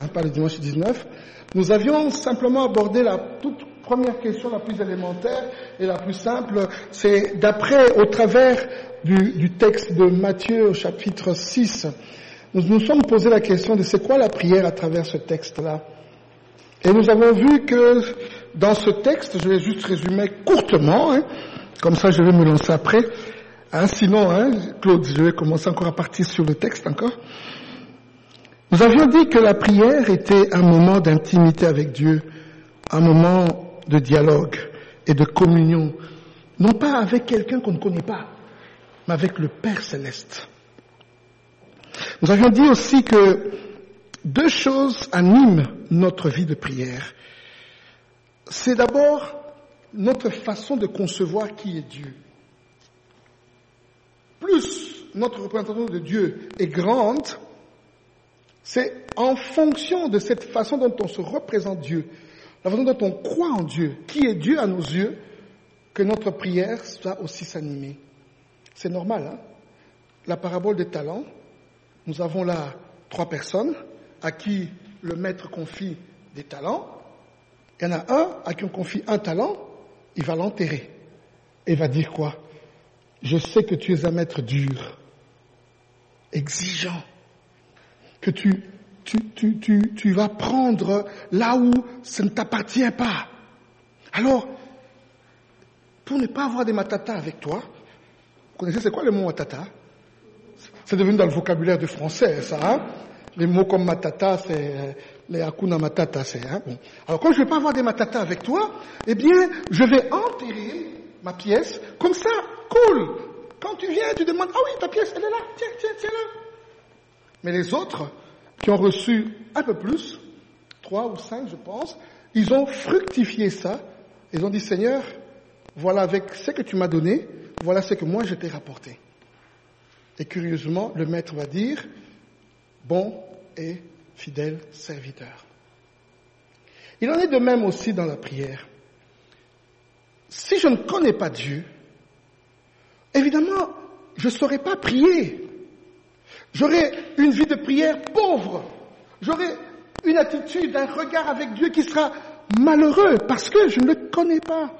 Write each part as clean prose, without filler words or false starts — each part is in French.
pas le dimanche 19, nous avions simplement abordé la toute première question, la plus élémentaire et la plus simple. C'est au travers du texte de Matthieu au chapitre 6, nous nous sommes posé la question de c'est quoi la prière à travers ce texte-là. Et nous avons vu que dans ce texte, je vais juste résumer courtement, comme ça je vais me lancer après. Sinon, Claude, je vais commencer encore à partir sur le texte encore. Nous avions dit que la prière était un moment d'intimité avec Dieu, un moment de dialogue et de communion, non pas avec quelqu'un qu'on ne connaît pas, mais avec le Père Céleste. Nous avions dit aussi que 2 choses animent notre vie de prière. C'est d'abord notre façon de concevoir qui est Dieu. Plus notre représentation de Dieu est grande, c'est en fonction de cette façon dont on se représente Dieu, la façon dont on croit en Dieu, qui est Dieu à nos yeux, que notre prière va aussi s'animer. C'est normal, La parabole des talents, nous avons là 3 personnes à qui le maître confie des talents. Il y en a un à qui on confie un talent, il va l'enterrer. Et il va dire quoi? Je sais que tu es un maître dur, exigeant, que tu vas prendre là où ça ne t'appartient pas. Alors, pour ne pas avoir des matatas avec toi, vous connaissez c'est quoi le mot matata? C'est devenu dans le vocabulaire du français, ça, Les mots comme matata, c'est les hakuna matata, c'est, bon. Alors, comme je ne vais pas avoir des matatas avec toi, eh bien, je vais enterrer ma pièce, comme ça, cool. Quand tu viens, tu demandes, ah oui, ta pièce, elle est là, tiens-la. Mais les autres, qui ont reçu un peu plus, 3 ou 5, je pense, ils ont fructifié ça. Ils ont dit, Seigneur, voilà avec ce que tu m'as donné, voilà ce que moi je t'ai rapporté. Et curieusement, le maître va dire, bon et fidèle serviteur. Il en est de même aussi dans la prière. Si je ne connais pas Dieu, évidemment, je ne saurais pas prier. J'aurai une vie de prière pauvre. J'aurai une attitude, un regard avec Dieu qui sera malheureux parce que je ne le connais pas.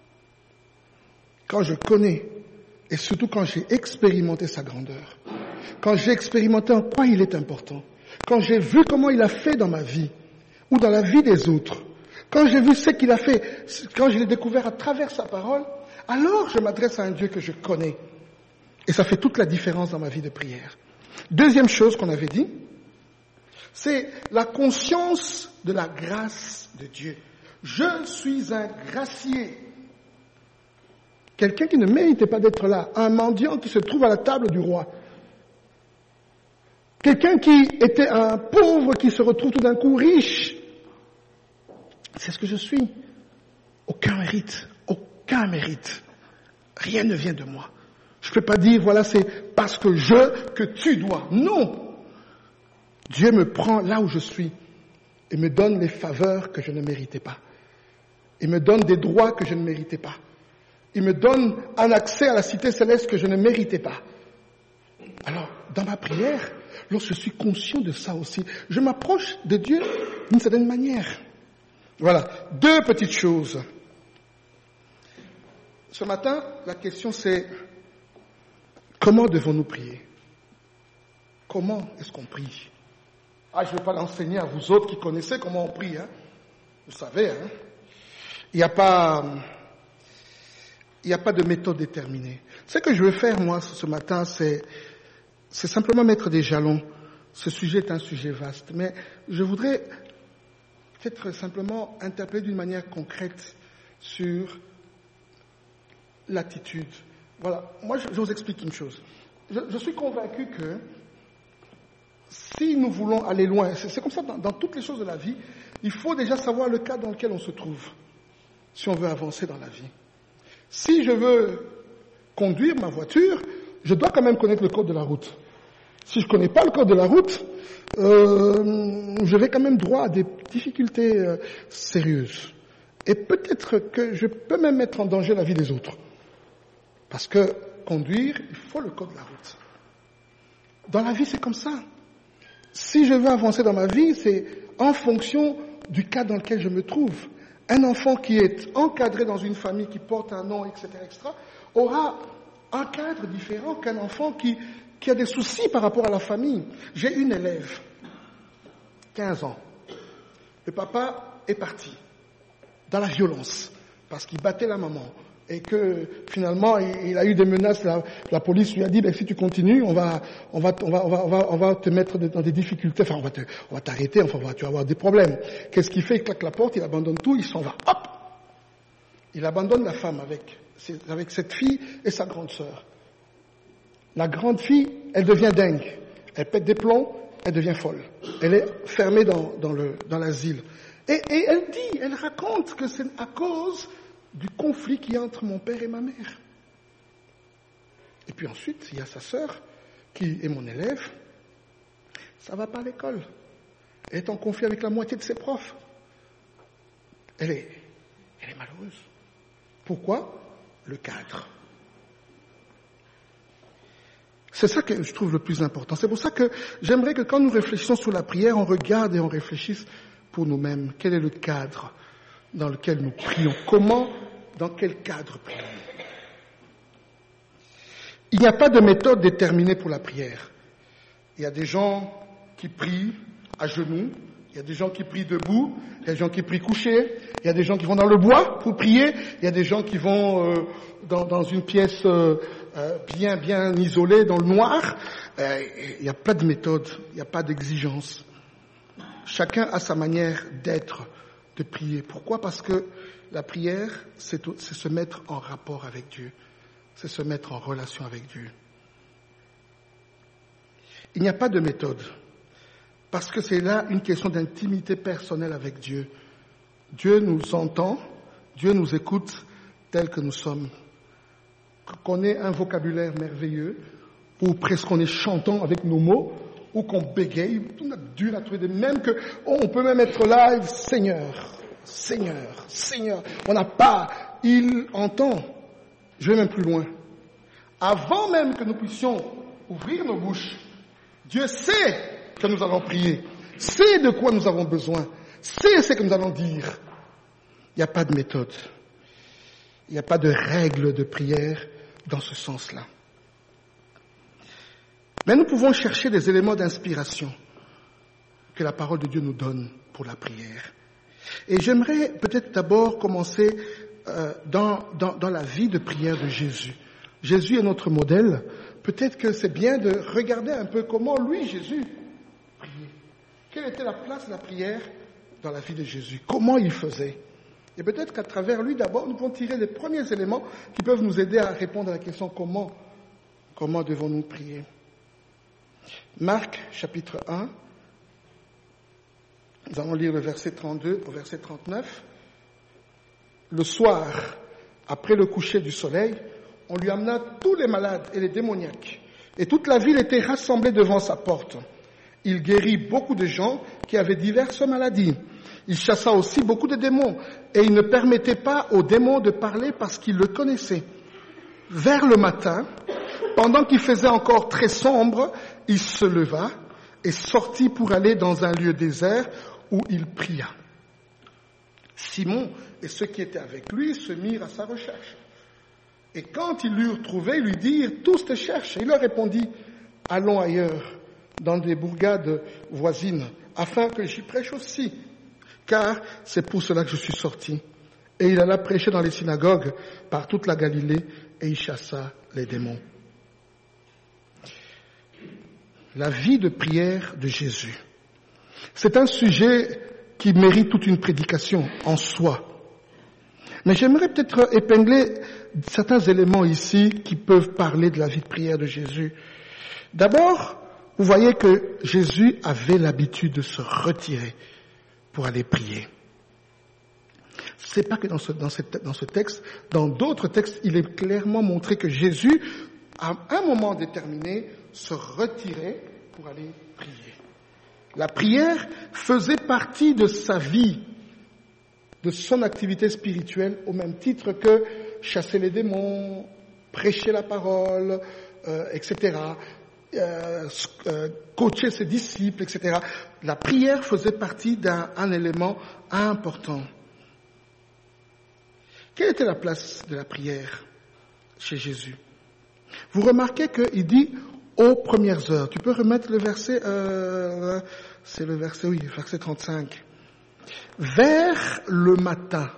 Quand je connais, et surtout quand j'ai expérimenté sa grandeur, quand j'ai expérimenté en quoi il est important, quand j'ai vu comment il a fait dans ma vie ou dans la vie des autres, quand j'ai vu ce qu'il a fait, quand je l'ai découvert à travers sa parole, alors je m'adresse à un Dieu que je connais. Et ça fait toute la différence dans ma vie de prière. Deuxième chose qu'on avait dit, c'est la conscience de la grâce de Dieu. Je suis un gracié. Quelqu'un qui ne méritait pas d'être là, un mendiant qui se trouve à la table du roi. Quelqu'un qui était un pauvre qui se retrouve tout d'un coup riche. C'est ce que je suis. Aucun mérite. Rien ne vient de moi. Je ne peux pas dire, voilà, c'est parce que tu dois. Non. Dieu me prend là où je suis et me donne les faveurs que je ne méritais pas. Il me donne des droits que je ne méritais pas. Il me donne un accès à la cité céleste que je ne méritais pas. Alors, dans ma prière, lorsque je suis conscient de ça aussi, je m'approche de Dieu d'une certaine manière. Voilà, 2 petites choses. Ce matin, la question c'est, comment devons-nous prier? Comment est-ce qu'on prie? Je ne vais pas l'enseigner à vous autres qui connaissez comment on prie. Vous savez, il n'y a pas de méthode déterminée. Ce que je veux faire, moi, ce matin, c'est simplement mettre des jalons. Ce sujet est un sujet vaste. Mais je voudrais peut-être simplement interpeller d'une manière concrète sur l'attitude. Voilà. Moi, je vous explique une chose. Je suis convaincu que si nous voulons aller loin, c'est comme ça dans toutes les choses de la vie, il faut déjà savoir le cadre dans lequel on se trouve, si on veut avancer dans la vie. Si je veux conduire ma voiture, je dois quand même connaître le code de la route. Si je ne connais pas le code de la route, je vais quand même droit à des difficultés sérieuses. Et peut-être que je peux même mettre en danger la vie des autres. Parce que conduire, il faut le code de la route. Dans la vie, c'est comme ça. Si je veux avancer dans ma vie, c'est en fonction du cas dans lequel je me trouve. Un enfant qui est encadré dans une famille qui porte un nom, etc., aura un cadre différent qu'un enfant qui a des soucis par rapport à la famille. J'ai une élève, 15 ans. Le papa est parti dans la violence parce qu'il battait la maman et que finalement il a eu des menaces. La police lui a dit si tu continues, on va te mettre dans des difficultés. Enfin, on va t'arrêter. Enfin, tu vas avoir des problèmes. Qu'est-ce qu'il fait? Il claque la porte, il abandonne tout, il s'en va. Hop, il abandonne la femme avec cette fille et sa grande sœur. La grande fille, elle devient dingue. Elle pète des plombs, elle devient folle. Elle est fermée dans l'asile. Et elle raconte que c'est à cause du conflit qu'il y a entre mon père et ma mère. Et puis ensuite, il y a sa sœur, qui est mon élève. Ça va pas à l'école. Elle est en conflit avec la moitié de ses profs. Elle est malheureuse. Pourquoi? Le cadre. C'est ça que je trouve le plus important. C'est pour ça que j'aimerais que quand nous réfléchissons sur la prière, on regarde et on réfléchisse pour nous-mêmes. Quel est le cadre dans lequel nous prions? Dans quel cadre prions-nous? Il n'y a pas de méthode déterminée pour la prière. Il y a des gens qui prient à genoux, il y a des gens qui prient debout, il y a des gens qui prient couchés, il y a des gens qui vont dans le bois pour prier, il y a des gens qui vont dans une pièce bien isolée, dans le noir. Il n'y a pas de méthode, il n'y a pas d'exigence. Chacun a sa manière d'être, de prier. Pourquoi? Parce que la prière, c'est se mettre en rapport avec Dieu. C'est se mettre en relation avec Dieu. Il n'y a pas de méthode. Parce que c'est là une question d'intimité personnelle avec Dieu. Dieu nous entend, Dieu nous écoute tels que nous sommes. Qu'on ait un vocabulaire merveilleux, ou presque qu'on est chantant avec nos mots, ou qu'on bégaye, on a dur à trouver des mêmes que, on peut même être là, Seigneur. On n'a pas, il entend. Je vais même plus loin. Avant même que nous puissions ouvrir nos bouches, Dieu sait que nous allons prier, sait de quoi nous avons besoin, sait ce que nous allons dire. Il n'y a pas de méthode. Il n'y a pas de règle de prière dans ce sens-là. Mais nous pouvons chercher des éléments d'inspiration que la parole de Dieu nous donne pour la prière. Et j'aimerais peut-être d'abord commencer dans la vie de prière de Jésus. Jésus est notre modèle. Peut-être que c'est bien de regarder un peu comment lui, Jésus, priait. Quelle était la place de la prière dans la vie de Jésus? Comment il faisait? Et peut-être qu'à travers lui, d'abord, nous pouvons tirer les premiers éléments qui peuvent nous aider à répondre à la question comment devons-nous prier? Marc, chapitre 1. Nous allons lire le verset 32 au verset 39. Le soir, après le coucher du soleil, on lui amena tous les malades et les démoniaques. Et toute la ville était rassemblée devant sa porte. Il guérit beaucoup de gens qui avaient diverses maladies. Il chassa aussi beaucoup de démons. Et il ne permettait pas aux démons de parler parce qu'il le connaissait. Vers le matin, pendant qu'il faisait encore très sombre, il se leva et sortit pour aller dans un lieu désert où il pria. Simon et ceux qui étaient avec lui se mirent à sa recherche. Et quand ils l'eurent trouvé, ils lui dirent « Tous te cherchent ». Il leur répondit « Allons ailleurs, dans des bourgades voisines, afin que j'y prêche aussi, car c'est pour cela que je suis sorti. » Et il alla prêcher dans les synagogues par toute la Galilée, et il chassa les démons. La vie de prière de Jésus. C'est un sujet qui mérite toute une prédication en soi. Mais j'aimerais peut-être épingler certains éléments ici qui peuvent parler de la vie de prière de Jésus. D'abord, vous voyez que Jésus avait l'habitude de se retirer pour aller prier. C'est pas que dans ce texte, dans d'autres textes, il est clairement montré que Jésus, à un moment déterminé, se retirait pour aller prier. La prière faisait partie de sa vie, de son activité spirituelle, au même titre que chasser les démons, prêcher la parole, etc. coacher ses disciples, etc. La prière faisait partie d'un élément important. Quelle était la place de la prière chez Jésus? Vous remarquez qu'il dit aux premières heures. Tu peux remettre le verset, c'est le verset, oui, verset 35. Vers le matin,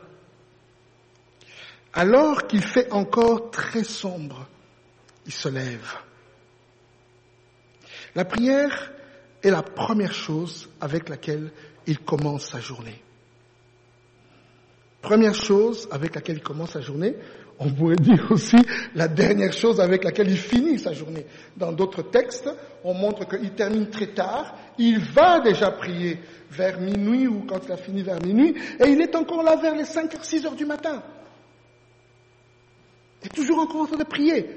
alors qu'il fait encore très sombre, il se lève. La prière est la première chose avec laquelle il commence sa journée. Première chose avec laquelle il commence sa journée, on pourrait dire aussi la dernière chose avec laquelle il finit sa journée. Dans d'autres textes, on montre qu'il termine très tard, il va déjà prier vers minuit ou quand il a fini vers minuit, et il est encore là vers les 5h, 6h du matin. Il est toujours encore en train de prier.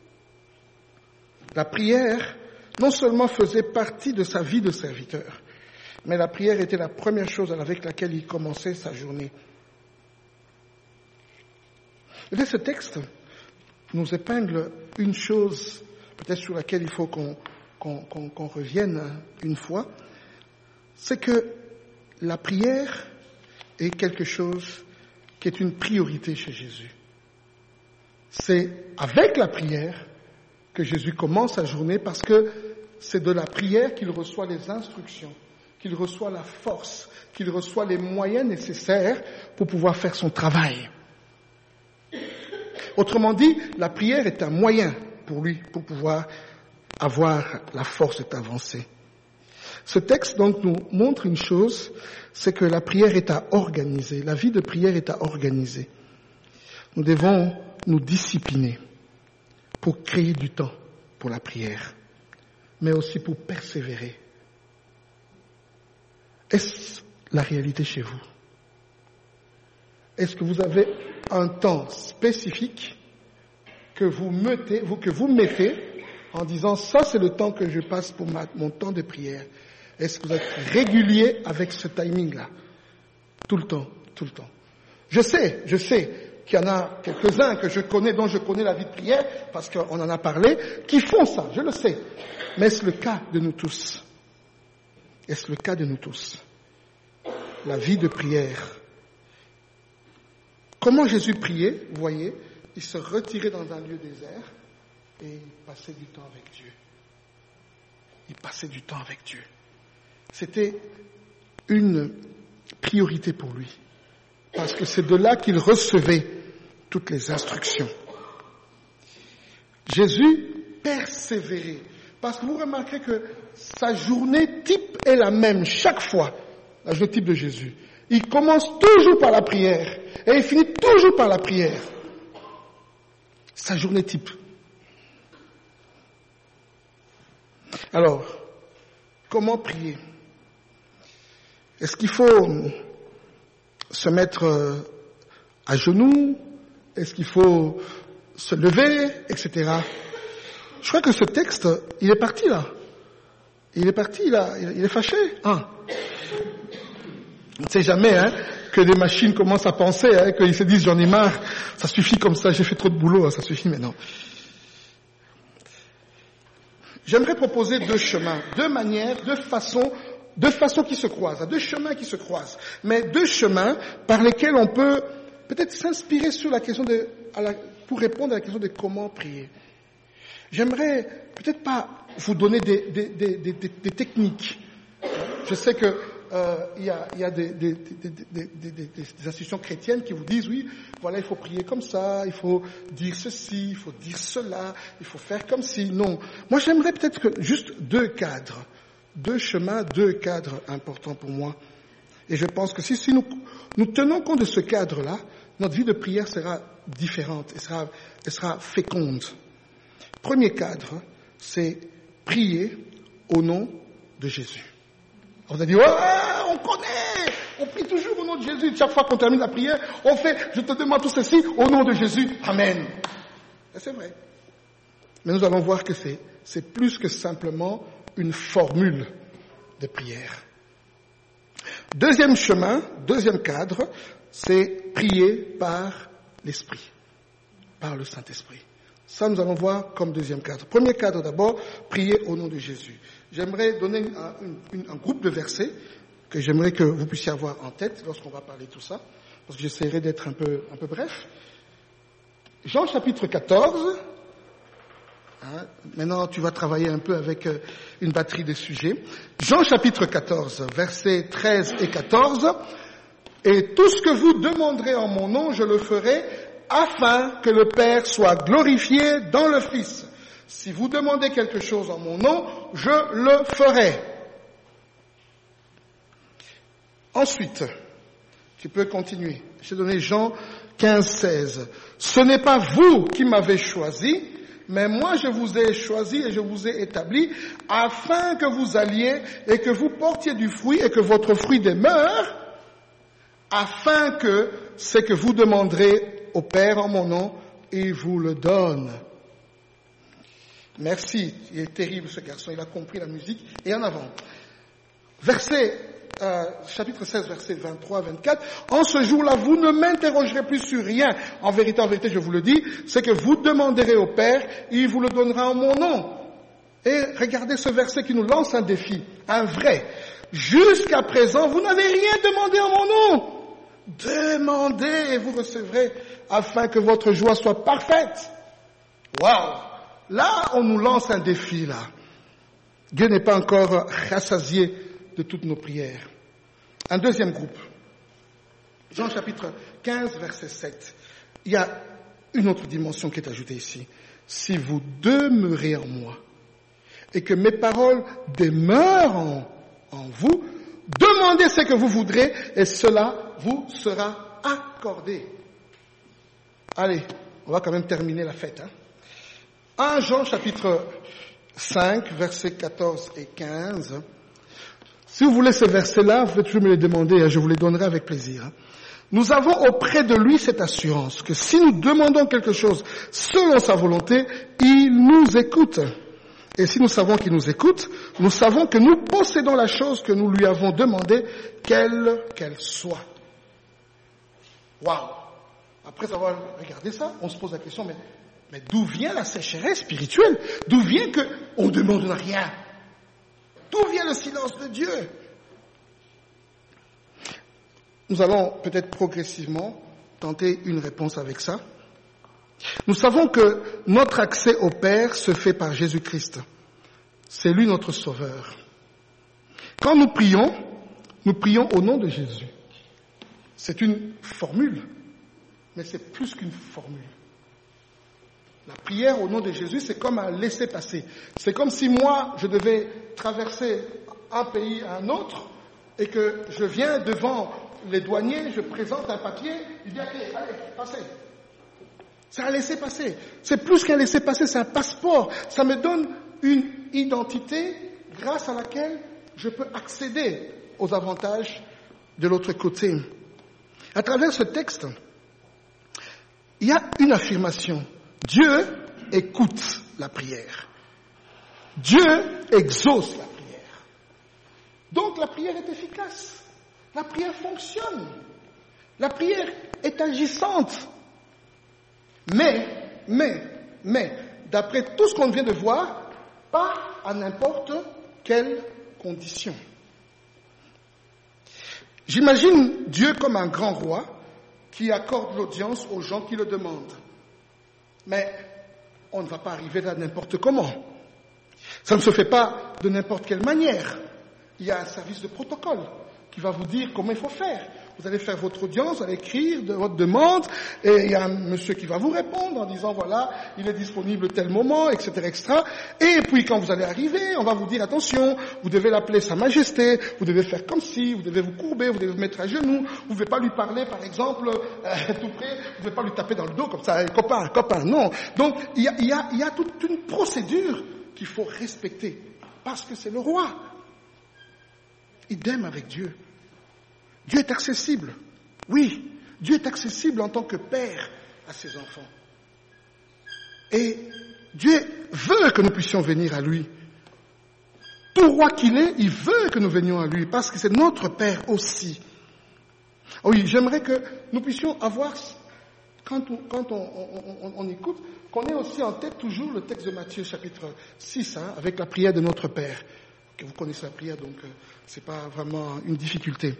La prière, non seulement faisait partie de sa vie de serviteur, mais la prière était la première chose avec laquelle il commençait sa journée. Et ce texte nous épingle une chose, peut-être sur laquelle il faut qu'on revienne une fois, c'est que la prière est quelque chose qui est une priorité chez Jésus. C'est avec la prière que Jésus commence sa journée parce que c'est de la prière qu'il reçoit les instructions, qu'il reçoit la force, qu'il reçoit les moyens nécessaires pour pouvoir faire son travail. Autrement dit, la prière est un moyen pour lui, pour pouvoir avoir la force d'avancer. Ce texte donc nous montre une chose, c'est que la prière est à organiser, la vie de prière est à organiser. Nous devons nous discipliner pour créer du temps pour la prière, mais aussi pour persévérer. Est-ce la réalité chez vous? Est-ce que vous avez un temps spécifique que vous mettez en disant ça c'est le temps que je passe pour mon temps de prière? Est-ce que vous êtes régulier avec ce timing-là? Tout le temps. Je sais qu'il y en a quelques-uns que je connais, dont je connais la vie de prière, parce qu'on en a parlé, qui font ça, je le sais. Mais est-ce le cas de nous tous? Est-ce le cas de nous tous? La vie de prière. Comment Jésus priait, vous voyez, il se retirait dans un lieu désert et il passait du temps avec Dieu. Il passait du temps avec Dieu. C'était une priorité pour lui, parce que c'est de là qu'il recevait toutes les instructions. Jésus persévérait, parce que vous remarquez que sa journée type est la même chaque fois, la journée type de Jésus. Il commence toujours par la prière et il finit toujours par la prière. Sa journée type. Alors, comment prier? Est-ce qu'il faut se mettre à genoux? Est-ce qu'il faut se lever, etc. Je crois que ce texte, il est parti là. Il est fâché. On ne sait jamais que les machines commencent à penser, qu'ils se disent j'en ai marre, ça suffit comme ça, j'ai fait trop de boulot, ça suffit maintenant. J'aimerais proposer deux chemins, deux manières, deux façons qui se croisent, deux chemins qui se croisent, mais deux chemins par lesquels on peut peut-être s'inspirer sur la question pour répondre à la question de comment prier. J'aimerais peut-être pas vous donner des techniques. Je sais que il y a des institutions chrétiennes qui vous disent oui, voilà, il faut prier comme ça, il faut dire ceci, il faut dire cela, il faut faire comme si. Non. Moi, j'aimerais peut-être que juste deux cadres, deux chemins, deux cadres importants pour moi. Et je pense que si nous tenons compte de ce cadre-là, notre vie de prière sera différente, elle sera féconde. Premier cadre, c'est prier au nom de Jésus. On a dit, on connaît, on prie toujours au nom de Jésus. Chaque fois qu'on termine la prière, on fait, je te demande tout ceci au nom de Jésus. Amen. Et c'est vrai. Mais nous allons voir que c'est plus que simplement une formule de prière. Deuxième chemin, deuxième cadre, c'est prier par l'Esprit, par le Saint-Esprit. Ça, nous allons voir comme deuxième cadre. Premier cadre d'abord, prier au nom de Jésus. J'aimerais donner un groupe de versets que j'aimerais que vous puissiez avoir en tête lorsqu'on va parler de tout ça, parce que j'essaierai d'être un peu bref. Jean chapitre 14. Maintenant, tu vas travailler un peu avec une batterie de sujets. Jean chapitre 14, versets 13 et 14. Et tout ce que vous demanderez en mon nom, je le ferai, afin que le Père soit glorifié dans le Fils. Si vous demandez quelque chose en mon nom, je le ferai. Ensuite, tu peux continuer. J'ai donné Jean 15, 16. Ce n'est pas vous qui m'avez choisi, mais moi je vous ai choisi et je vous ai établi afin que vous alliez et que vous portiez du fruit et que votre fruit demeure, afin que ce que vous demanderez au Père en mon nom, il vous le donne. Merci, il est terrible ce garçon, il a compris la musique. Et en avant. Chapitre 16, versets 23-24. En ce jour-là, vous ne m'interrogerez plus sur rien. En vérité, je vous le dis, c'est que vous demanderez au Père, il vous le donnera en mon nom. Et regardez ce verset qui nous lance un défi, un vrai. Jusqu'à présent, vous n'avez rien demandé en mon nom. Demandez et vous recevrez afin que votre joie soit parfaite. Waouh! Là, on nous lance un défi, là. Dieu n'est pas encore rassasié de toutes nos prières. Un deuxième groupe. Jean chapitre 15, verset 7. Il y a une autre dimension qui est ajoutée ici. Si vous demeurez en moi et que mes paroles demeurent en vous, demandez ce que vous voudrez et cela vous sera accordé. Allez, on va quand même terminer la fête. 1 Jean chapitre 5, versets 14 et 15. Si vous voulez ces versets-là, vous pouvez toujours me les demander, je vous les donnerai avec plaisir. Nous avons auprès de lui cette assurance que si nous demandons quelque chose selon sa volonté, il nous écoute. Et si nous savons qu'il nous écoute, nous savons que nous possédons la chose que nous lui avons demandée, quelle qu'elle soit. Waouh! Après avoir regardé ça, on se pose la question, mais d'où vient la sécheresse spirituelle? D'où vient qu'on ne demande rien? D'où vient le silence de Dieu? Nous allons peut-être progressivement tenter une réponse avec ça. Nous savons que notre accès au Père se fait par Jésus-Christ. C'est lui notre Sauveur. Quand nous prions au nom de Jésus. C'est une formule, mais c'est plus qu'une formule. La prière au nom de Jésus, c'est comme un laisser-passer. C'est comme si moi, je devais traverser un pays à un autre et que je viens devant les douaniers, je présente un papier, il dit, allez, passez. C'est un laisser-passer. C'est plus qu'un laisser-passer, c'est un passeport. Ça me donne une identité grâce à laquelle je peux accéder aux avantages de l'autre côté. À travers ce texte, il y a une affirmation. Dieu écoute la prière. Dieu exauce la prière. Donc la prière est efficace. La prière fonctionne. La prière est agissante. Mais, d'après tout ce qu'on vient de voir, pas à n'importe quelle condition. J'imagine Dieu comme un grand roi qui accorde l'audience aux gens qui le demandent. Mais on ne va pas arriver là n'importe comment. Ça ne se fait pas de n'importe quelle manière. Il y a un service de protocole qui va vous dire comment il faut faire. Vous allez faire votre audience, vous allez écrire votre demande, et il y a un monsieur qui va vous répondre en disant, voilà, il est disponible tel moment, etc., etc. Et puis quand vous allez arriver, on va vous dire, attention, vous devez l'appeler Sa Majesté, vous devez faire comme ci, vous devez vous courber, vous devez vous mettre à genoux, vous ne devez pas lui parler, par exemple, tout près, vous ne devez pas lui taper dans le dos comme ça, copain, non. Donc, il y a toute une procédure qu'il faut respecter, parce que c'est le roi. Idem avec Dieu. Dieu est accessible. Oui, Dieu est accessible en tant que père à ses enfants. Et Dieu veut que nous puissions venir à lui. Tout roi qu'il est, il veut que nous venions à lui parce que c'est notre Père aussi. Oui, j'aimerais que nous puissions avoir quand on écoute, qu'on ait aussi en tête toujours le texte de Matthieu chapitre 6, avec la prière de notre Père. Que vous connaissez la prière, donc ce n'est pas vraiment une difficulté.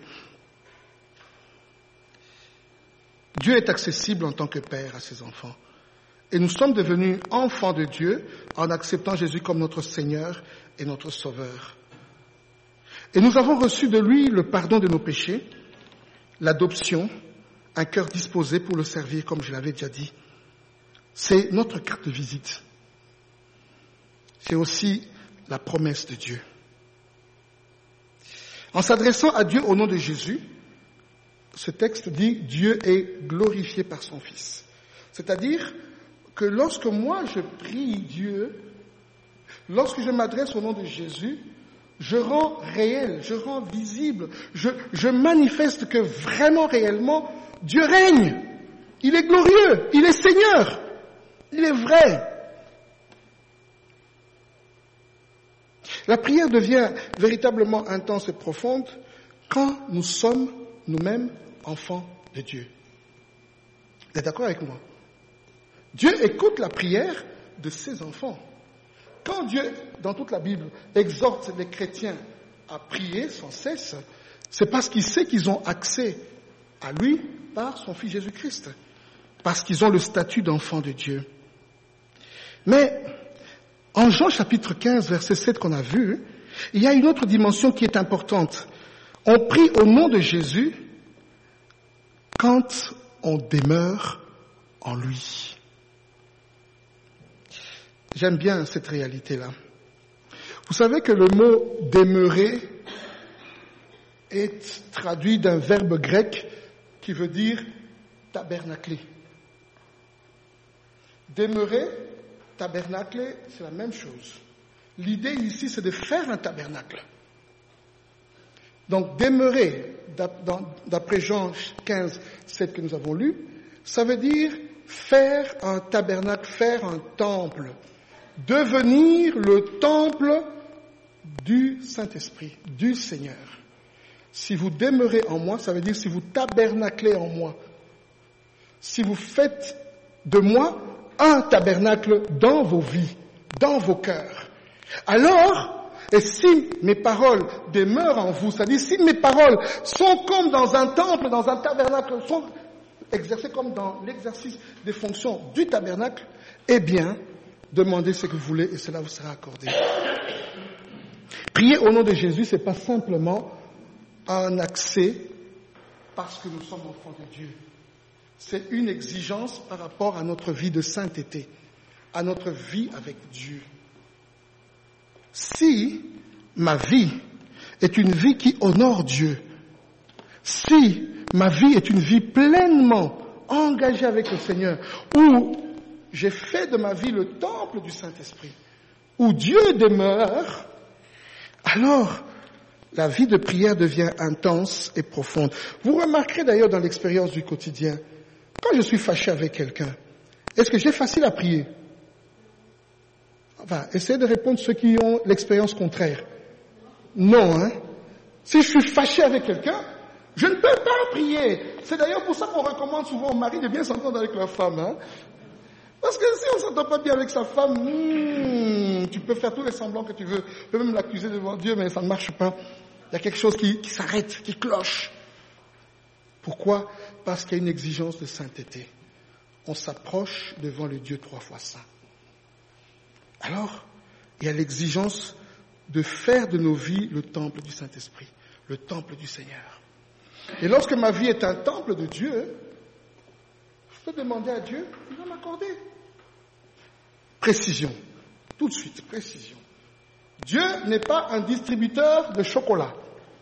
Dieu est accessible en tant que Père à ses enfants. Et nous sommes devenus enfants de Dieu en acceptant Jésus comme notre Seigneur et notre Sauveur. Et nous avons reçu de lui le pardon de nos péchés, l'adoption, un cœur disposé pour le servir, comme je l'avais déjà dit. C'est notre carte de visite. C'est aussi la promesse de Dieu. En s'adressant à Dieu au nom de Jésus, ce texte dit « Dieu est glorifié par son Fils ». C'est-à-dire que lorsque moi je prie Dieu, lorsque je m'adresse au nom de Jésus, je rends réel, je rends visible, je manifeste que vraiment, réellement, Dieu règne. Il est glorieux, il est Seigneur, il est vrai. La prière devient véritablement intense et profonde quand nous sommes nous-mêmes enfants de Dieu. Vous êtes d'accord avec moi? Dieu écoute la prière de ses enfants. Quand Dieu, dans toute la Bible, exhorte les chrétiens à prier sans cesse, c'est parce qu'il sait qu'ils ont accès à lui par son Fils Jésus-Christ, parce qu'ils ont le statut d'enfants de Dieu. Mais en Jean chapitre 15, verset 7 qu'on a vu, il y a une autre dimension qui est importante. On prie au nom de Jésus quand on demeure en lui. J'aime bien cette réalité-là. Vous savez que le mot « demeurer » est traduit d'un verbe grec qui veut dire « tabernacler ». Demeurer, tabernacler, c'est la même chose. L'idée ici, c'est de faire un tabernacle. Donc, demeurer, d'après Jean 15, 7 que nous avons lu, ça veut dire faire un tabernacle, faire un temple. Devenir le temple du Saint-Esprit, du Seigneur. Si vous demeurez en moi, ça veut dire si vous tabernaclez en moi. Si vous faites de moi un tabernacle dans vos vies, dans vos cœurs. Alors, et si mes paroles demeurent en vous, c'est-à-dire si mes paroles sont comme dans un temple, dans un tabernacle, sont exercées comme dans l'exercice des fonctions du tabernacle, eh bien, demandez ce que vous voulez et cela vous sera accordé. Prier au nom de Jésus, c'est pas simplement un accès parce que nous sommes enfants de Dieu. C'est une exigence par rapport à notre vie de sainteté, à notre vie avec Dieu. Si ma vie est une vie qui honore Dieu, si ma vie est une vie pleinement engagée avec le Seigneur, où j'ai fait de ma vie le temple du Saint-Esprit, où Dieu demeure, alors la vie de prière devient intense et profonde. Vous remarquerez d'ailleurs dans l'expérience du quotidien, quand je suis fâché avec quelqu'un, est-ce que j'ai facile à prier? Enfin, essayez de répondre ceux qui ont l'expérience contraire. Non, hein? Si je suis fâché avec quelqu'un, je ne peux pas prier. C'est d'ailleurs pour ça qu'on recommande souvent aux maris de bien s'entendre avec leur femme, hein? Parce que si on ne s'entend pas bien avec sa femme, tu peux faire tous les semblants que tu veux. Tu peux même l'accuser devant Dieu, mais ça ne marche pas. Il y a quelque chose qui s'arrête, qui cloche. Pourquoi? Parce qu'il y a une exigence de sainteté. On s'approche devant le Dieu 3 fois saint. Alors, il y a l'exigence de faire de nos vies le temple du Saint-Esprit, le temple du Seigneur. Et lorsque ma vie est un temple de Dieu, je peux demander à Dieu, il va m'accorder. Précision. Tout de suite, précision. Dieu n'est pas un distributeur de chocolat.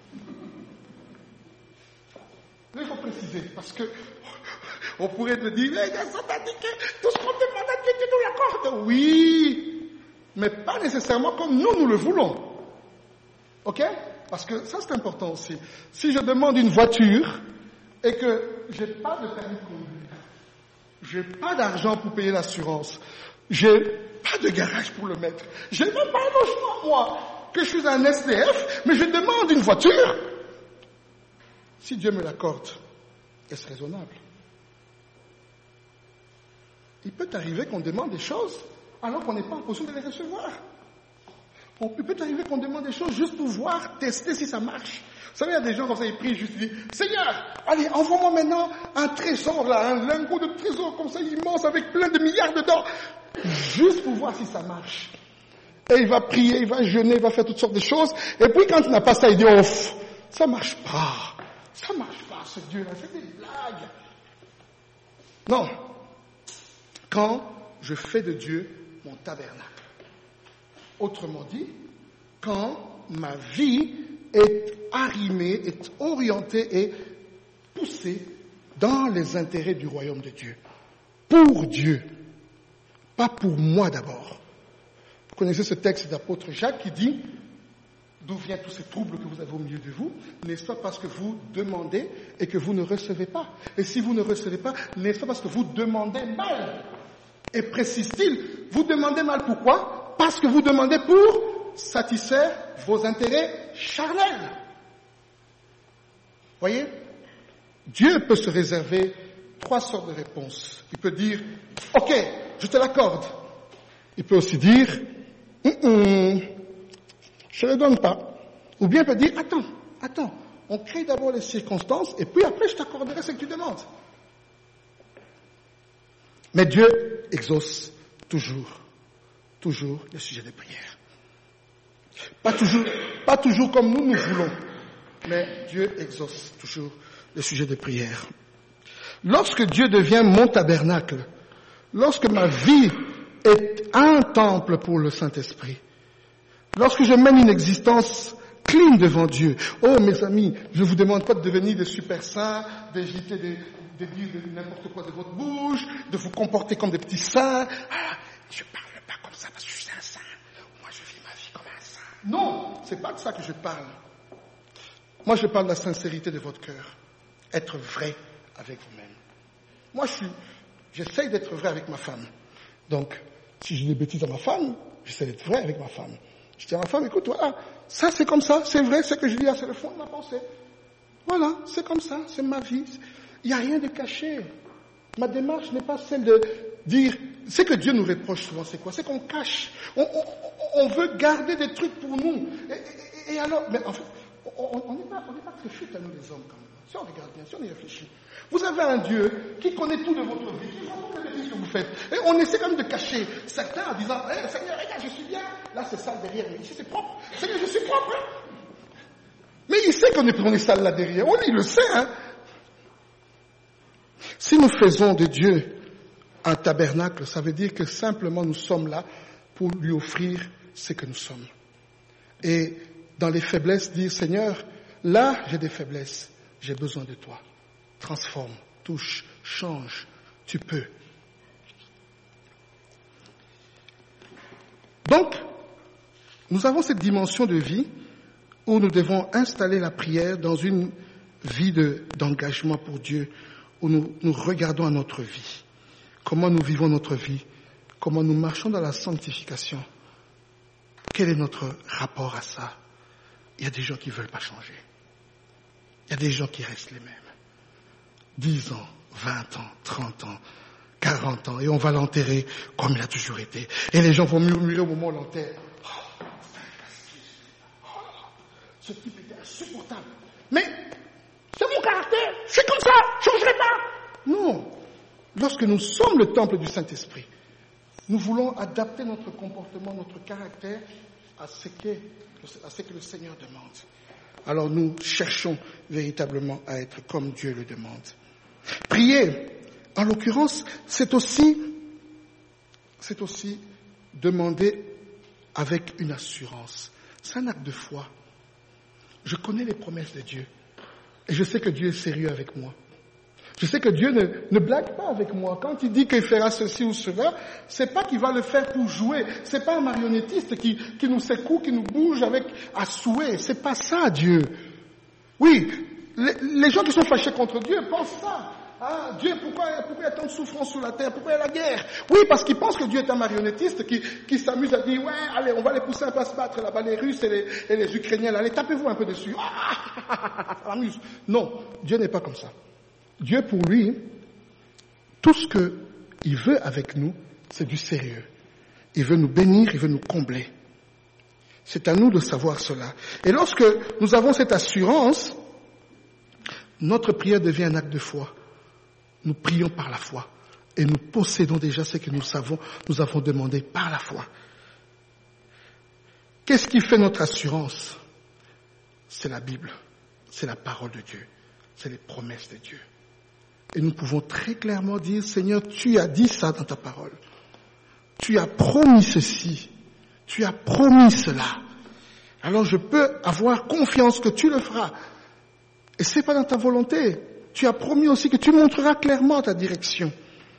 Il faut préciser, parce que on pourrait te dire, ça t'a dit que tout ce qu'on demande à Dieu, tu nous l'accordes. Oui, mais pas nécessairement comme nous le voulons. Ok? Parce que ça c'est important aussi. Si je demande une voiture et que j'ai pas de permis de conduire, j'ai pas d'argent pour payer l'assurance, j'ai pas de garage pour le mettre, j'ai même pas un logement moi, que je suis un SDF, mais je demande une voiture. Si Dieu me l'accorde, est-ce raisonnable? il peut arriver qu'on demande des choses alors qu'on n'est pas en position de les recevoir. Il peut arriver qu'on demande des choses juste pour voir, tester si ça marche. Vous savez, il y a des gens comme ça, ils prient juste, ils disent, Seigneur, allez, envoie-moi maintenant un trésor là, un lingot de trésor comme ça immense avec plein de milliards dedans, juste pour voir si ça marche. Et il va prier, il va jeûner, il va faire toutes sortes de choses. Et puis quand il n'a pas ça, il dit, oh, ça marche pas. Ça marche pas, ce Dieu-là, c'est des blagues. Non. Quand je fais de Dieu mon tabernacle. Autrement dit, quand ma vie est arrimée, est orientée et poussée dans les intérêts du royaume de Dieu. Pour Dieu. Pas pour moi d'abord. Vous connaissez ce texte d'apôtre Jacques qui dit, d'où viennent tous ces troubles que vous avez au milieu de vous? N'est-ce pas parce que vous demandez et que vous ne recevez pas? Et si vous ne recevez pas, n'est-ce pas parce que vous demandez mal? Et précise-t-il, vous demandez mal pourquoi? Parce que vous demandez pour satisfaire vos intérêts charnels. Voyez? Dieu peut se réserver 3 sortes de réponses. Il peut dire, ok, je te l'accorde. Il peut aussi dire, je ne le donne pas. Ou bien il peut dire, attends, on crée d'abord les circonstances et puis après je t'accorderai ce que tu demandes. Mais Dieu exauce toujours le sujet de prière. Pas toujours comme nous voulons, mais Dieu exauce toujours le sujet de prière. Lorsque Dieu devient mon tabernacle, lorsque ma vie est un temple pour le Saint-Esprit, lorsque je mène une existence clean devant Dieu, oh mes amis, je ne vous demande pas de devenir des super saints, d'éviter de dire n'importe quoi de votre bouche, de vous comporter comme des petits saints. Ah, je ne parle pas comme ça parce que je suis un saint. Moi, je vis ma vie comme un saint. Non, c'est pas de ça que je parle. Moi, je parle de la sincérité de votre cœur. Être vrai avec vous-même. Moi, j'essaye d'être vrai avec ma femme. Donc, si je dis des bêtises à ma femme, j'essaie d'être vrai avec ma femme. Je dis à ma femme, écoute, voilà, ça c'est comme ça, c'est vrai, ce que je dis là, c'est le fond de ma pensée. Voilà, c'est comme ça, c'est ma vie. Il n'y a rien de caché. Ma démarche n'est pas celle de dire, ce que Dieu nous reproche souvent, c'est quoi? C'est qu'on cache. On veut garder des trucs pour nous. Et alors, mais en fait, on n'est pas très fit à nous les hommes quand même. Si on regarde bien, si on y réfléchit. Vous avez un Dieu qui connaît tout de votre vie, qui voit toutes les bêtises que vous faites. Et on essaie quand même de cacher certains en disant, Seigneur, regarde, je suis bien. Là, c'est sale derrière, mais ici, c'est propre. Seigneur, je suis propre. Hein? Mais il sait qu'on est sale là derrière. Il le sait. Hein? Si nous faisons de Dieu un tabernacle, ça veut dire que simplement nous sommes là pour lui offrir ce que nous sommes. Et dans les faiblesses, dire, Seigneur, là, j'ai des faiblesses. J'ai besoin de toi. Transforme, touche, change. Tu peux. Donc, nous avons cette dimension de vie où nous devons installer la prière dans une vie d'engagement pour Dieu, où nous regardons à notre vie. Comment nous vivons notre vie. Comment nous marchons dans la sanctification. Quel est notre rapport à ça? Il y a des gens qui ne veulent pas changer. Il y a des gens qui restent les mêmes. 10 ans, 20 ans, 30 ans, 40 ans, et on va l'enterrer comme il a toujours été. Et les gens vont murmurer au moment où on l'enterre. Ce type était insupportable. Mais c'est mon caractère, c'est comme ça, je ne changerai pas. Non. Lorsque nous sommes le temple du Saint-Esprit, nous voulons adapter notre comportement, notre caractère à ce que le Seigneur demande. Alors nous cherchons véritablement à être comme Dieu le demande. Prier, en l'occurrence, c'est aussi demander avec une assurance. C'est un acte de foi. Je connais les promesses de Dieu et je sais que Dieu est sérieux avec moi. Je sais que Dieu ne blague pas avec moi. Quand il dit qu'il fera ceci ou cela, c'est pas qu'il va le faire pour jouer. C'est pas un marionnettiste qui nous secoue, qui nous bouge à souhait. C'est pas ça, Dieu. Oui, les gens qui sont fâchés contre Dieu pensent ça. Ah, Dieu, pourquoi il y a tant de souffrance sur la terre? Pourquoi il y a la guerre? Oui, parce qu'ils pensent que Dieu est un marionnettiste qui s'amuse à dire, ouais, allez, on va les pousser un peu à se battre là-bas, les Russes et les Ukrainiens, allez, tapez-vous un peu dessus. Ça amuse. Non, Dieu n'est pas comme ça. Dieu, pour lui, tout ce qu'il il veut avec nous, c'est du sérieux. Il veut nous bénir, il veut nous combler. C'est à nous de savoir cela. Et lorsque nous avons cette assurance, notre prière devient un acte de foi. Nous prions par la foi. Et nous possédons déjà ce que nous avons demandé par la foi. Qu'est-ce qui fait notre assurance? C'est la Bible. C'est la parole de Dieu. C'est les promesses de Dieu. Et nous pouvons très clairement dire, Seigneur, tu as dit ça dans ta parole. Tu as promis ceci. Tu as promis cela. Alors je peux avoir confiance que tu le feras. Et c'est pas dans ta volonté. Tu as promis aussi que tu montreras clairement ta direction.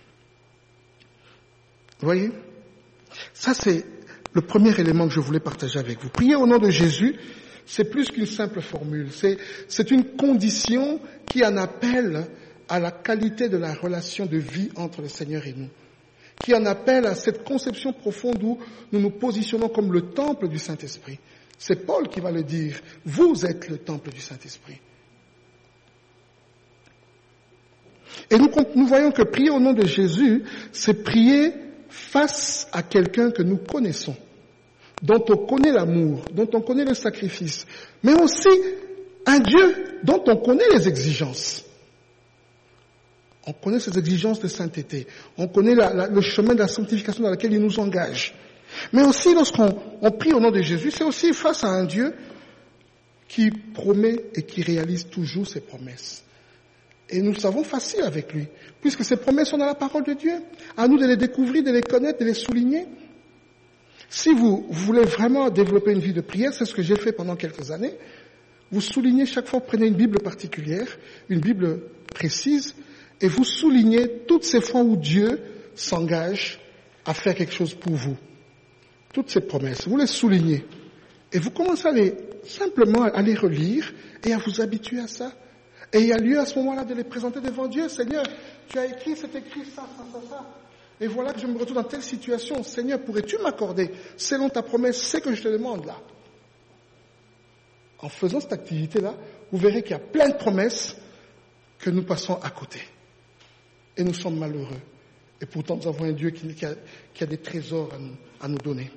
Vous voyez? Ça, c'est le premier élément que je voulais partager avec vous. Prier au nom de Jésus, c'est plus qu'une simple formule. C'est une condition qui en appelle à la qualité de la relation de vie entre le Seigneur et nous. Qui en appelle à cette conception profonde où nous nous positionnons comme le temple du Saint-Esprit. C'est Paul qui va le dire. Vous êtes le temple du Saint-Esprit. Et nous voyons que prier au nom de Jésus, c'est prier face à quelqu'un que nous connaissons, dont on connaît l'amour, dont on connaît le sacrifice, mais aussi un Dieu dont on connaît les exigences. On connaît ses exigences de sainteté, on connaît le chemin de la sanctification dans lequel il nous engage. Mais aussi lorsqu'on prie au nom de Jésus, c'est aussi face à un Dieu qui promet et qui réalise toujours ses promesses. Et nous le savons facile avec lui, puisque ces promesses sont dans la parole de Dieu. À nous de les découvrir, de les connaître, de les souligner. Si vous voulez vraiment développer une vie de prière, c'est ce que j'ai fait pendant quelques années, vous soulignez chaque fois, prenez une Bible particulière, une Bible précise, et vous soulignez toutes ces fois où Dieu s'engage à faire quelque chose pour vous. Toutes ces promesses, vous les soulignez. Et vous commencez simplement à les relire et à vous habituer à ça. Et il y a lieu à ce moment-là de les présenter devant Dieu. Seigneur, tu as écrit, c'est écrit ça. Et voilà que je me retrouve dans telle situation. Seigneur, pourrais-tu m'accorder, selon ta promesse, ce que je te demande là? En faisant cette activité-là, vous verrez qu'il y a plein de promesses que nous passons à côté. Et nous sommes malheureux. Et pourtant, nous avons un Dieu qui a des trésors à nous donner.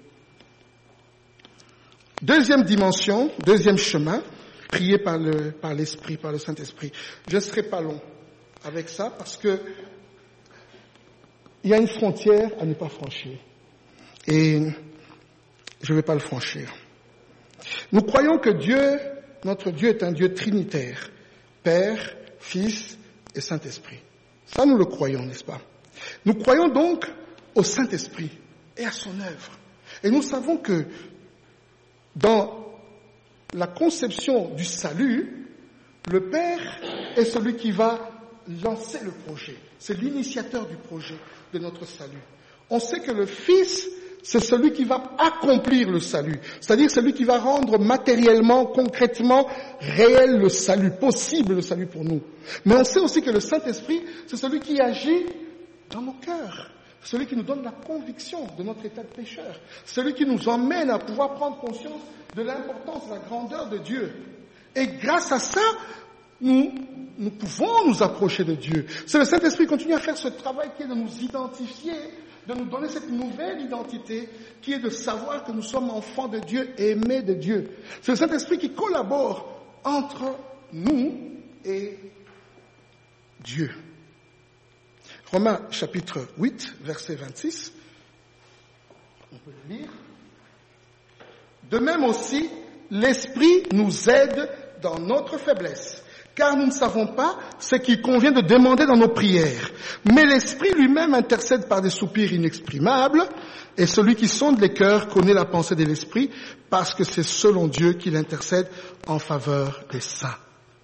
Deuxième dimension, deuxième chemin, prier par l'Esprit, par le Saint-Esprit. Je ne serai pas long avec ça parce que il y a une frontière à ne pas franchir. Et je ne vais pas le franchir. Nous croyons que notre Dieu est un Dieu trinitaire. Père, Fils et Saint-Esprit. Ça, nous le croyons, n'est-ce pas? Nous croyons donc au Saint-Esprit et à son œuvre. Et nous savons que dans la conception du salut, le Père est celui qui va lancer le projet. C'est l'initiateur du projet de notre salut. On sait que le Fils, c'est celui qui va accomplir le salut. C'est-à-dire celui qui va rendre matériellement, concrètement, réel le salut, possible le salut pour nous. Mais on sait aussi que le Saint-Esprit, c'est celui qui agit dans nos cœurs. Celui qui nous donne la conviction de notre état de pécheur. Celui qui nous emmène à pouvoir prendre conscience de l'importance, de la grandeur de Dieu. Et grâce à ça, nous pouvons nous approcher de Dieu. C'est le Saint-Esprit qui continue à faire ce travail qui est de nous identifier, de nous donner cette nouvelle identité qui est de savoir que nous sommes enfants de Dieu, aimés de Dieu. C'est le Saint-Esprit qui collabore entre nous et Dieu. Romains chapitre 8, verset 26. On peut le lire. De même aussi, l'Esprit nous aide dans notre faiblesse, car nous ne savons pas ce qu'il convient de demander dans nos prières. Mais l'Esprit lui-même intercède par des soupirs inexprimables, et celui qui sonde les cœurs connaît la pensée de l'Esprit, parce que c'est selon Dieu qu'il intercède en faveur des saints.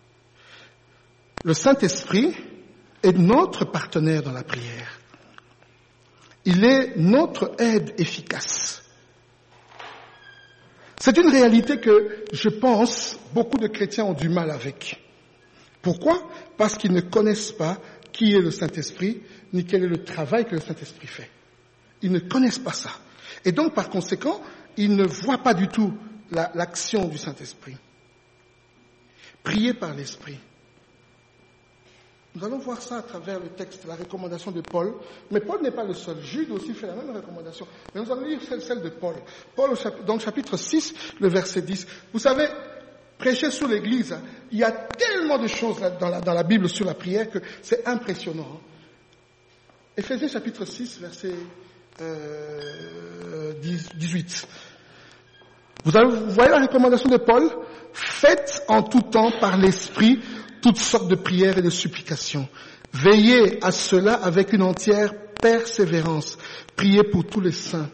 Le Saint-Esprit est notre partenaire dans la prière. Il est notre aide efficace. C'est une réalité que, je pense, beaucoup de chrétiens ont du mal avec. Pourquoi? Parce qu'ils ne connaissent pas qui est le Saint-Esprit, ni quel est le travail que le Saint-Esprit fait. Ils ne connaissent pas ça. Et donc, par conséquent, ils ne voient pas du tout l'action du Saint-Esprit. Prier par l'Esprit. Nous allons voir ça à travers le texte, la recommandation de Paul. Mais Paul n'est pas le seul. Jude aussi fait la même recommandation. Mais nous allons lire celle de Paul. Paul, dans le chapitre 6, le verset 10. Vous savez, prêcher sur l'Église, il y a tellement de choses dans la Bible sur la prière que c'est impressionnant. Éphésiens chapitre 6, verset 18. Vous voyez la recommandation de Paul? Faites en tout temps par l'Esprit toutes sortes de prières et de supplications. Veillez à cela avec une entière persévérance. Priez pour tous les saints.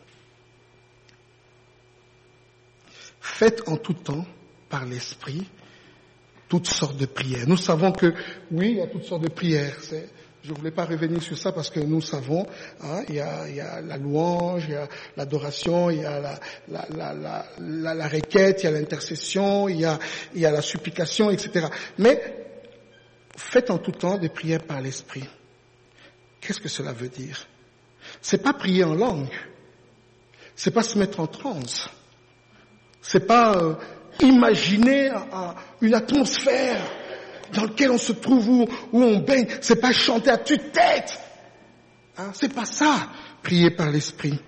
Faites en tout temps par l'Esprit toutes sortes de prières. Nous savons que, oui, il y a toutes sortes de prières. Je ne voulais pas revenir sur ça parce que nous savons, il y a la louange, il y a l'adoration, il y a la requête, il y a l'intercession, il y a la supplication, etc. Mais faites en tout temps des prières par l'Esprit. Qu'est-ce que cela veut dire? C'est pas prier en langue. C'est pas se mettre en transe. C'est pas imaginer une atmosphère dans laquelle on se trouve, où on baigne. C'est pas chanter à tue-tête. C'est pas ça, prier par l'Esprit.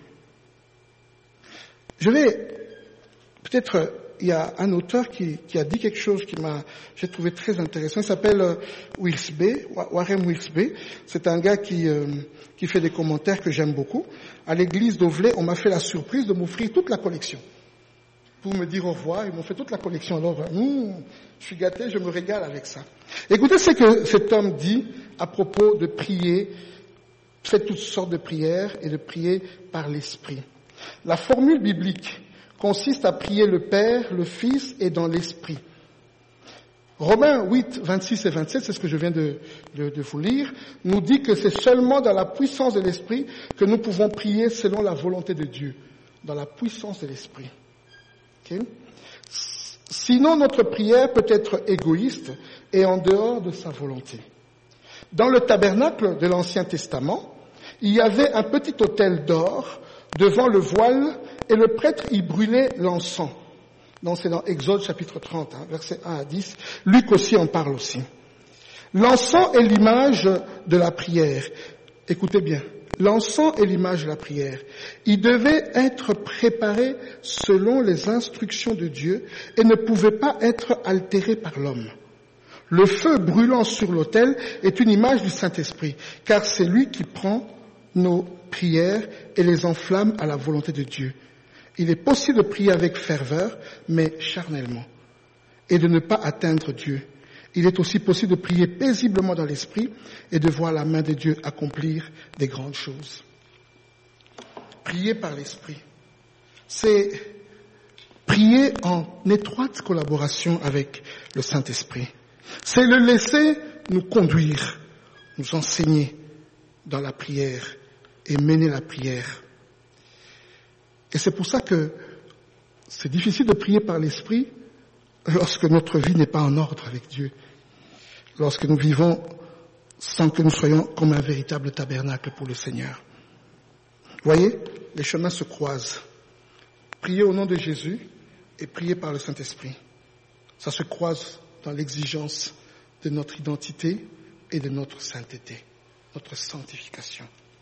Il y a un auteur qui a dit quelque chose j'ai trouvé très intéressant. Il s'appelle Warren Wiersbe. C'est un gars qui fait des commentaires que j'aime beaucoup. À l'église d'Auvelais, on m'a fait la surprise de m'offrir toute la collection. Pour me dire au revoir, ils m'ont fait toute la collection. Alors, je suis gâté, je me régale avec ça. Écoutez ce que cet homme dit à propos de prier, faites toutes sortes de prières et de prier par l'Esprit. La formule biblique consiste à prier le Père, le Fils et dans l'Esprit. Romains 8, 26 et 27, c'est ce que je viens de vous lire, nous dit que c'est seulement dans la puissance de l'Esprit que nous pouvons prier selon la volonté de Dieu. Dans la puissance de l'Esprit. Okay? Sinon, notre prière peut être égoïste et en dehors de sa volonté. Dans le tabernacle de l'Ancien Testament, il y avait un petit autel d'or devant le voile et le prêtre y brûlait l'encens. C'est dans Exode chapitre 30, versets 1 à 10. Luc aussi en parle aussi. L'encens est l'image de la prière. Écoutez bien. L'encens est l'image de la prière. Il devait être préparé selon les instructions de Dieu et ne pouvait pas être altéré par l'homme. Le feu brûlant sur l'autel est une image du Saint-Esprit, car c'est lui qui prend nos prières et les enflamme à la volonté de Dieu. Il est possible de prier avec ferveur, mais charnellement, et de ne pas atteindre Dieu. Il est aussi possible de prier paisiblement dans l'esprit et de voir la main de Dieu accomplir des grandes choses. Prier par l'esprit, c'est prier en étroite collaboration avec le Saint-Esprit. C'est le laisser nous conduire, nous enseigner dans la prière et mener la prière. Et c'est pour ça que c'est difficile de prier par l'esprit lorsque notre vie n'est pas en ordre avec Dieu, lorsque nous vivons sans que nous soyons comme un véritable tabernacle pour le Seigneur. Voyez, les chemins se croisent. Prier au nom de Jésus et prier par le Saint-Esprit. Ça se croise dans l'exigence de notre identité et de notre sainteté, notre sanctification.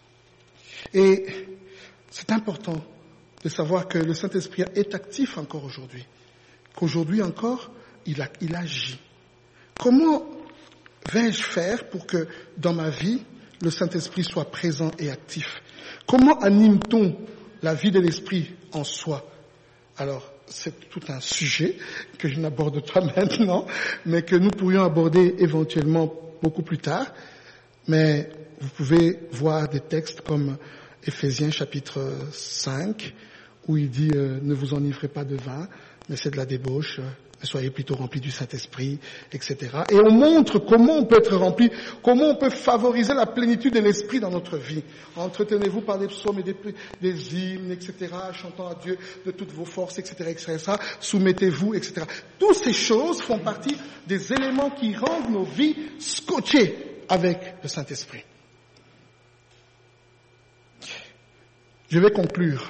Et c'est important de savoir que le Saint-Esprit est actif encore aujourd'hui. Qu'aujourd'hui encore, il agit. Comment vais-je faire pour que dans ma vie, le Saint-Esprit soit présent et actif? Comment anime-t-on la vie de l'Esprit en soi? Alors, c'est tout un sujet que je n'aborde pas maintenant, mais que nous pourrions aborder éventuellement beaucoup plus tard. Mais vous pouvez voir des textes comme Éphésiens chapitre 5, où il dit ne vous enivrez pas de vin, mais c'est de la débauche, mais soyez plutôt remplis du Saint-Esprit, etc. Et on montre comment on peut être rempli, comment on peut favoriser la plénitude de l'Esprit dans notre vie. Entretenez-vous par des psaumes et des hymnes, etc., chantant à Dieu de toutes vos forces, etc., etc. Soumettez-vous, etc. Toutes ces choses font partie des éléments qui rendent nos vies scotchées avec le Saint-Esprit. Je vais conclure.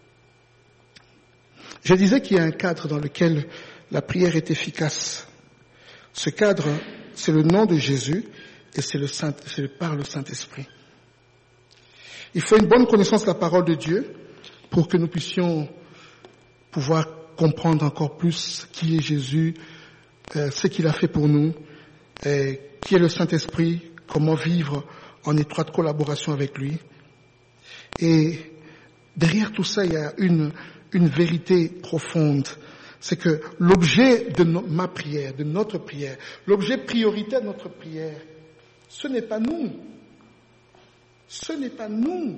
Je disais qu'il y a un cadre dans lequel la prière est efficace. Ce cadre, c'est le nom de Jésus et c'est par le Saint-Esprit. Il faut une bonne connaissance de la parole de Dieu pour que nous puissions pouvoir comprendre encore plus qui est Jésus, ce qu'il a fait pour nous, qui est le Saint-Esprit, comment vivre en étroite collaboration avec lui. Et derrière tout ça, il y a une vérité profonde. C'est que l'objet de ma prière, de notre prière, l'objet prioritaire de notre prière, ce n'est pas nous. Ce n'est pas nous.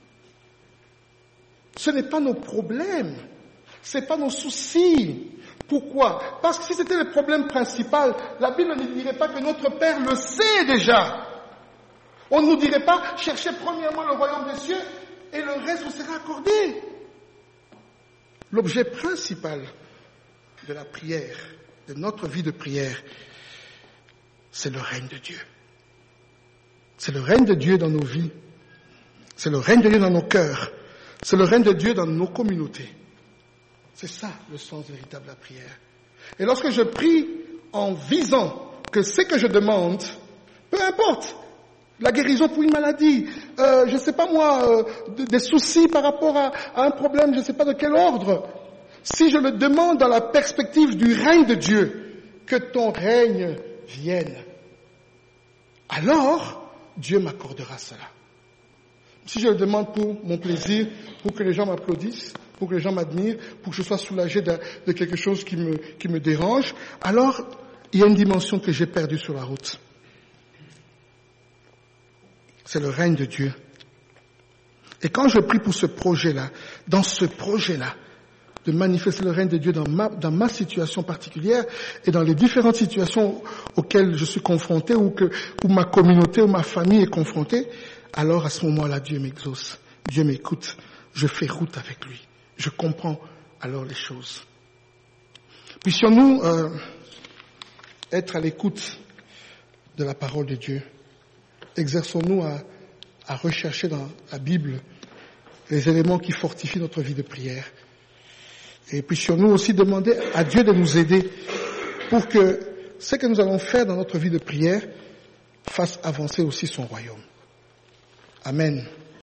Ce n'est pas nos problèmes. Ce n'est pas nos soucis. Pourquoi? Parce que si c'était le problème principal, la Bible ne dirait pas que notre Père le sait déjà. On ne nous dirait pas, cherchez premièrement le royaume des cieux et le reste vous sera accordé. L'objet principal de la prière, de notre vie de prière, c'est le règne de Dieu. C'est le règne de Dieu dans nos vies. C'est le règne de Dieu dans nos cœurs. C'est le règne de Dieu dans nos communautés. C'est ça le sens véritable de la prière. Et lorsque je prie en visant que ce que je demande, peu importe, la guérison pour une maladie, je ne sais pas moi, des soucis par rapport à un problème, je ne sais pas de quel ordre, si je le demande dans la perspective du règne de Dieu, que ton règne vienne, alors Dieu m'accordera cela. Si je le demande pour mon plaisir, pour que les gens m'applaudissent, pour que les gens m'admirent, pour que je sois soulagé de quelque chose qui me dérange, alors il y a une dimension que j'ai perdue sur la route. C'est le règne de Dieu. Et quand je prie pour ce projet-là, dans ce projet-là, de manifester le règne de Dieu dans ma situation particulière et dans les différentes situations auxquelles je suis confronté ou ma communauté ou ma famille est confrontée, alors à ce moment-là, Dieu m'exauce, Dieu m'écoute, je fais route avec lui, je comprends alors les choses. Puissions-nous être à l'écoute de la parole de Dieu. Exerçons-nous à rechercher dans la Bible les éléments qui fortifient notre vie de prière. Et puissions-nous aussi demander à Dieu de nous aider pour que ce que nous allons faire dans notre vie de prière fasse avancer aussi son royaume. Amen.